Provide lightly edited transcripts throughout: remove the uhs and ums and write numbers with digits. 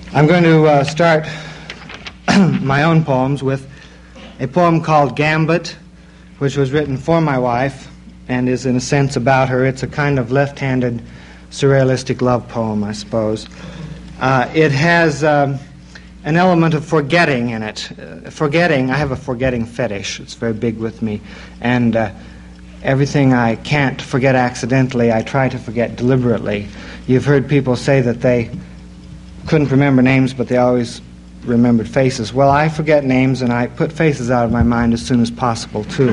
I'm going to start my own poems with a poem called Gambit, which was written for my wife and is in a sense about her. It's a kind of left-handed surrealistic love poem, I suppose. It has an element of forgetting in it. I have a forgetting fetish. It's very big with me. And everything I can't forget accidentally, I try to forget deliberately. You've heard people say that they couldn't remember names, but they always remembered faces. Well, I forget names, and I put faces out of my mind as soon as possible, too.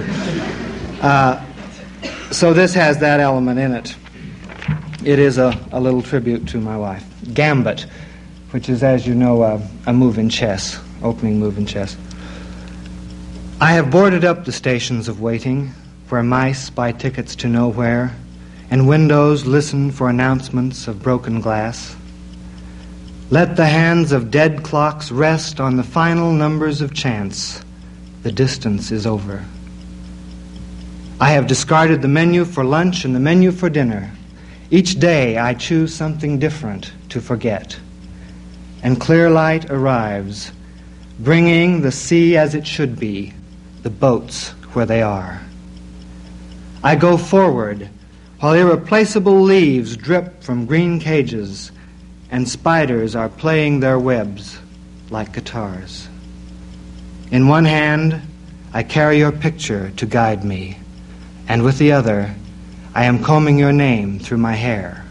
So this has that element in it. It is a little tribute to my wife. Gambit, which is, as you know, a move in chess, opening move in chess. I have boarded up the stations of waiting, where mice buy tickets to nowhere, and windows listen for announcements of broken glass. Let the hands of dead clocks rest on the final numbers of chance. The distance is over. I have discarded the menu for lunch and the menu for dinner. Each day I choose something different to forget. And clear light arrives, bringing the sea as it should be, the boats where they are. I go forward, while irreplaceable leaves drip from green cages, and spiders are playing their webs like guitars. In one hand, I carry your picture to guide me, and with the other, I am combing your name through my hair.